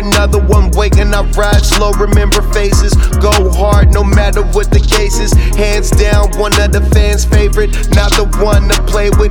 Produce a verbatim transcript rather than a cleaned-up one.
another one waiting. I ride slow, remember faces. Go hard, no matter what the case is. Hands down, one of the fans' favorite. Not the one to play with.